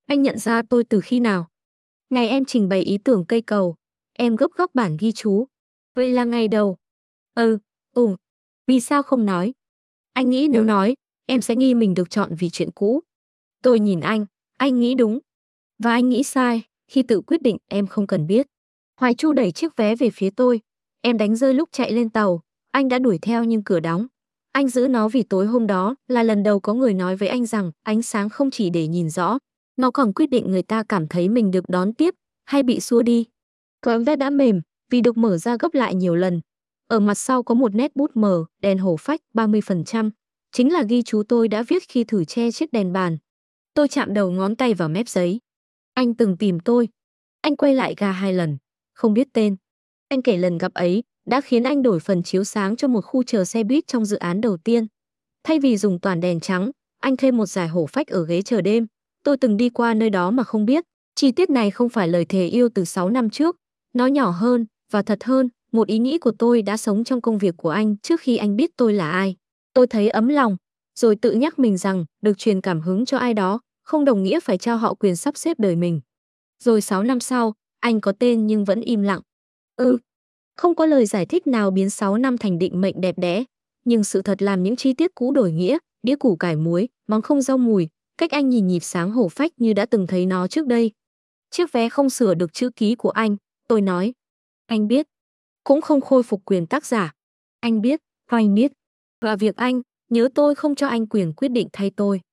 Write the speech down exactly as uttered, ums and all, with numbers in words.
Anh nhận ra tôi từ khi nào? Ngày em trình bày ý tưởng cây cầu, em gấp góc bản ghi chú. Vậy là ngày đầu. Ừ, ừ. Vì sao không nói? Anh nghĩ nếu nói, em sẽ nghi mình được chọn vì chuyện cũ. Tôi nhìn anh, anh nghĩ đúng. Và anh nghĩ sai, khi tự quyết định em không cần biết. Hoài Chu đẩy chiếc vé về phía tôi. Em đánh rơi lúc chạy lên tàu. Anh đã đuổi theo nhưng cửa đóng. Anh giữ nó vì tối hôm đó là lần đầu có người nói với anh rằng ánh sáng không chỉ để nhìn rõ, nó còn quyết định người ta cảm thấy mình được đón tiếp hay bị xua đi. Tấm vé đã mềm vì được mở ra gấp lại nhiều lần. Ở mặt sau có một nét bút mờ, đèn hổ phách ba mươi phần trăm. Chính là ghi chú tôi đã viết khi thử che chiếc đèn bàn. Tôi chạm đầu ngón tay vào mép giấy. Anh từng tìm tôi. Anh quay lại ga hai lần. Không biết tên. Anh kể lần gặp ấy đã khiến anh đổi phần chiếu sáng cho một khu chờ xe buýt trong dự án đầu tiên. Thay vì dùng toàn đèn trắng, anh thêm một dải hổ phách ở ghế chờ đêm. Tôi từng đi qua nơi đó mà không biết. Chi tiết này không phải lời thề yêu từ sáu năm trước. Nó nhỏ hơn và thật hơn, một ý nghĩ của tôi đã sống trong công việc của anh trước khi anh biết tôi là ai. Tôi thấy ấm lòng, rồi tự nhắc mình rằng được truyền cảm hứng cho ai đó không đồng nghĩa phải trao họ quyền sắp xếp đời mình. Rồi sáu năm sau, anh có tên nhưng vẫn im lặng. Ừ, không có lời giải thích nào biến sáu năm thành định mệnh đẹp đẽ, nhưng sự thật làm những chi tiết cũ đổi nghĩa, đĩa củ cải muối, mắm không rau mùi, cách anh nhìn nhịp sáng hổ phách như đã từng thấy nó trước đây. Chiếc vé không sửa được chữ ký của anh, tôi nói. Anh biết, cũng không khôi phục quyền tác giả. Anh biết, anh biết. Và việc anh, nhớ tôi không cho anh quyền quyết định thay tôi.